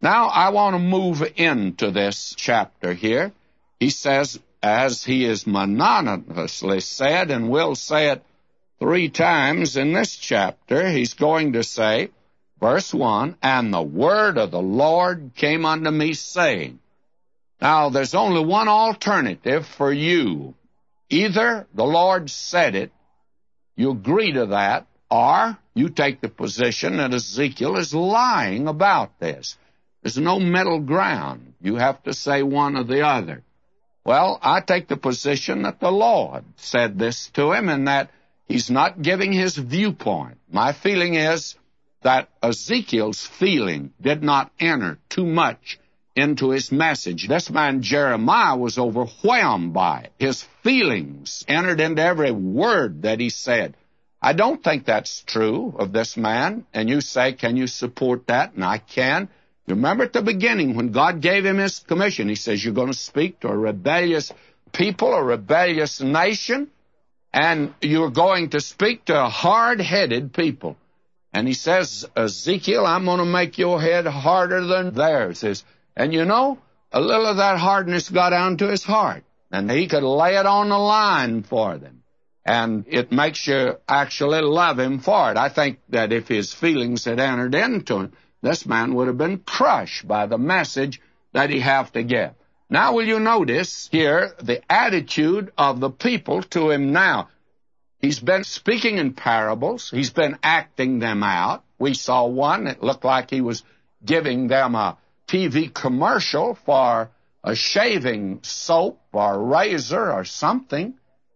Now, I want to move into this chapter here. He says, as he is monotonously said, and will say it 3 times in this chapter, he's going to say, verse 1, "And the word of the Lord came unto me, saying." Now, there's only one alternative for you. Either the Lord said it, you agree to that, or you take the position that Ezekiel is lying about this. There's no middle ground. You have to say one or the other. Well, I take the position that the Lord said this to him and that he's not giving his viewpoint. My feeling is that Ezekiel's feeling did not enter too much into his message. This man Jeremiah was overwhelmed by it. His feelings entered into every word that he said. I don't think that's true of this man. And you say, can you support that? And I can. You remember at the beginning when God gave him his commission, he says, you're going to speak to a rebellious people, a rebellious nation, and you're going to speak to a hard-headed people. And he says, Ezekiel, I'm going to make your head harder than theirs. And you know, a little of that hardness got down to his heart, and he could lay it on the line for them. And it makes you actually love him for it. I think that if his feelings had entered into him, this man would have been crushed by the message that he have to give. Now, will you notice here the attitude of the people to him now? He's been speaking in parables. He's been acting them out. We saw one that looked like he was giving them a TV commercial for a shaving soap or razor or something.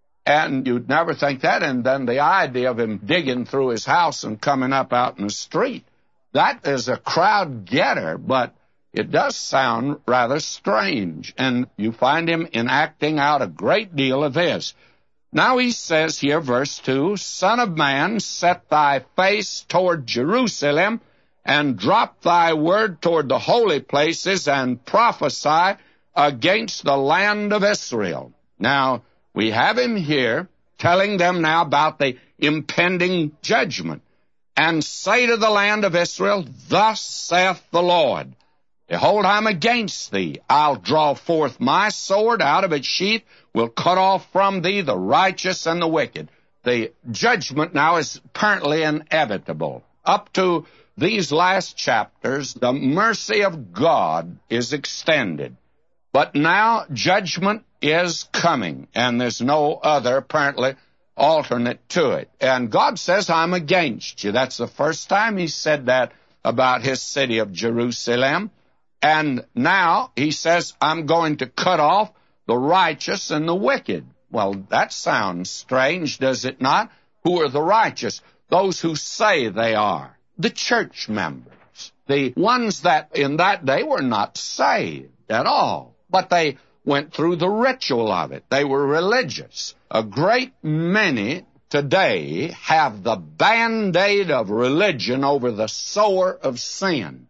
And you'd never think that. And then the idea of him digging through his house and coming up out in the street. That is a crowd getter, but it does sound rather strange. And you find him enacting out a great deal of this. Now he says here, verse 2, Son of man, set thy face toward Jerusalem, and drop thy word toward the holy places, and prophesy against the land of Israel. Now, we have him here telling them now about the impending judgment. And say to the land of Israel, Thus saith the Lord, Behold, I'm against thee. I'll draw forth my sword out of its sheath, will cut off from thee the righteous and the wicked. The judgment now is apparently inevitable. Up to these last chapters, the mercy of God is extended. But now judgment is coming, and there's no other, apparently, alternate to it. And God says, I'm against you. That's the first time he said that about his city of Jerusalem. And now he says, I'm going to cut off the righteous and the wicked. Well, that sounds strange, does it not? Who are the righteous? Those who say they are. The church members. The ones that in that day were not saved at all. But they went through the ritual of it. They were religious. A great many today have the Band-Aid of religion over the sore of sin.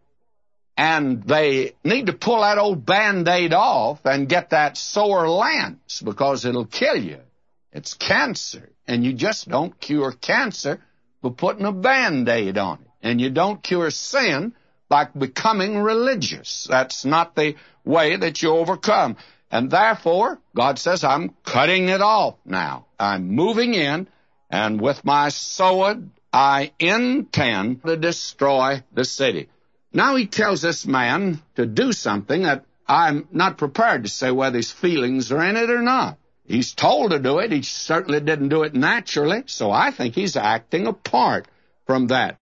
And they need to pull that old Band-Aid off and get that sore lance, because it'll kill you. It's cancer. And you just don't cure cancer by putting a Band-Aid on it. And you don't cure sin by becoming religious. That's not the way that you overcome. And therefore, God says, I'm cutting it off now. I'm moving in, and with my sword, I intend to destroy the city. Now he tells this man to do something that I'm not prepared to say whether his feelings are in it or not. He's told to do it. He certainly didn't do it naturally, so I think he's acting apart from that.